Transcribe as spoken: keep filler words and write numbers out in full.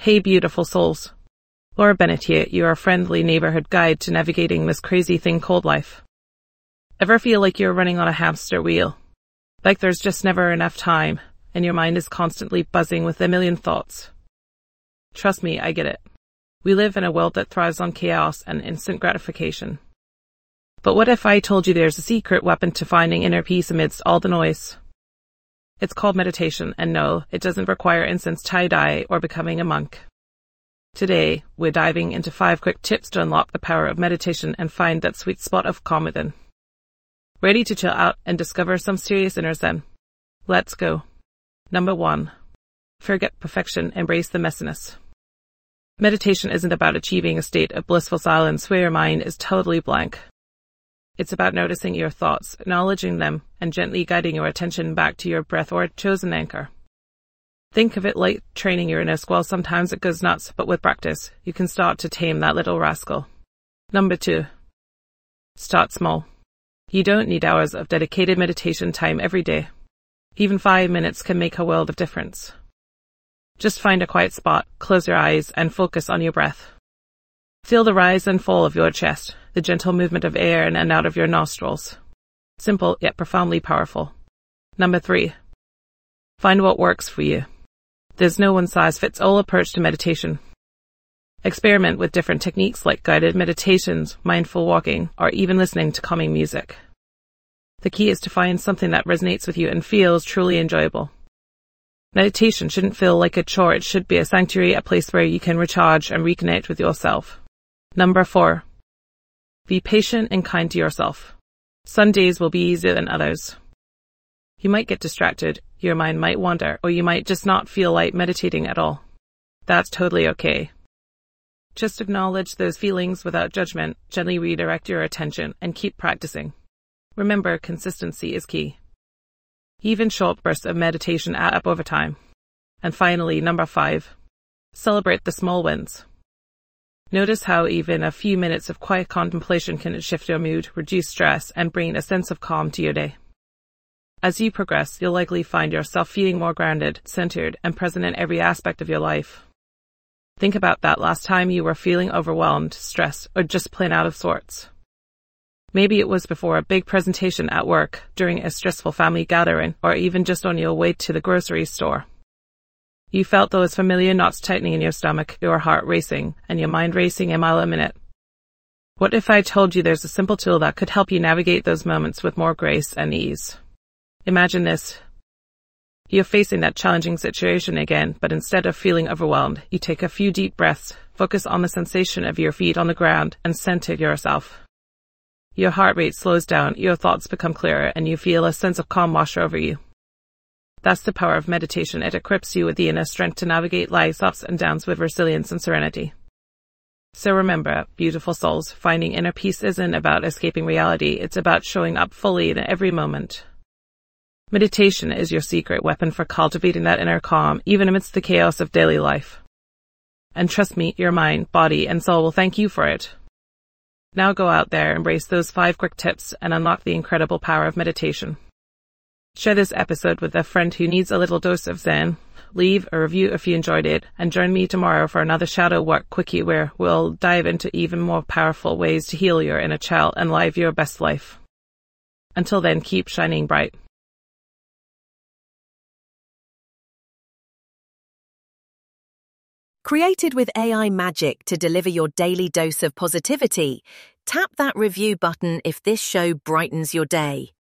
Hey beautiful souls. Laura Bennett here, your friendly neighborhood guide to navigating this crazy thing called life. Ever feel like you're running on a hamster wheel? Like there's just never enough time, and your mind is constantly buzzing with a million thoughts? Trust me, I get it. We live in a world that thrives on chaos and instant gratification. But what if I told you there's a secret weapon to finding inner peace amidst all the noise? It's called meditation, and no, it doesn't require incense tie-dye or becoming a monk. Today, we're diving into five quick tips to unlock the power of meditation and find that sweet spot of calm within. Ready to chill out and discover some serious inner zen? Let's go. Number one. Forget perfection, embrace the messiness. Meditation isn't about achieving a state of blissful silence where your mind is totally blank. It's about noticing your thoughts, acknowledging them, and gently guiding your attention back to your breath or chosen anchor. Think of it like training your inner squirrel. Sometimes it goes nuts, but with practice, you can start to tame that little rascal. Number two. Start small. You don't need hours of dedicated meditation time every day. Even five minutes can make a world of difference. Just find a quiet spot, close your eyes, and focus on your breath. Feel the rise and fall of your chest, the gentle movement of air in and out of your nostrils. Simple, yet profoundly powerful. Number three. Find what works for you. There's no one-size-fits-all approach to meditation. Experiment with different techniques like guided meditations, mindful walking, or even listening to calming music. The key is to find something that resonates with you and feels truly enjoyable. Meditation shouldn't feel like a chore. It should be a sanctuary, a place where you can recharge and reconnect with yourself. Number four. Be patient and kind to yourself. Some days will be easier than others. You might get distracted, your mind might wander, or you might just not feel like meditating at all. That's totally okay. Just acknowledge those feelings without judgment, gently redirect your attention, and keep practicing. Remember, consistency is key. Even short bursts of meditation add up over time. And finally, number five. Celebrate the small wins. Notice how even a few minutes of quiet contemplation can shift your mood, reduce stress, and bring a sense of calm to your day. As you progress, you'll likely find yourself feeling more grounded, centered, and present in every aspect of your life. Think about that last time you were feeling overwhelmed, stressed, or just plain out of sorts. Maybe it was before a big presentation at work, during a stressful family gathering, or even just on your way to the grocery store. You felt those familiar knots tightening in your stomach, your heart racing, and your mind racing a mile a minute. What if I told you there's a simple tool that could help you navigate those moments with more grace and ease? Imagine this. You're facing that challenging situation again, but instead of feeling overwhelmed, you take a few deep breaths, focus on the sensation of your feet on the ground, and center yourself. Your heart rate slows down, your thoughts become clearer, and you feel a sense of calm wash over you. That's the power of meditation. It equips you with the inner strength to navigate life's ups and downs with resilience and serenity. So remember, beautiful souls, finding inner peace isn't about escaping reality. It's about showing up fully in every moment. Meditation is your secret weapon for cultivating that inner calm, even amidst the chaos of daily life. And trust me, your mind, body, and soul will thank you for it. Now go out there, embrace those five quick tips, and unlock the incredible power of meditation. Share this episode with a friend who needs a little dose of Zen. Leave a review if you enjoyed it, and join me tomorrow for another Shadow Work Quickie where we'll dive into even more powerful ways to heal your inner child and live your best life. Until then, keep shining bright. Created with A I magic to deliver your daily dose of positivity, tap that review button if this show brightens your day.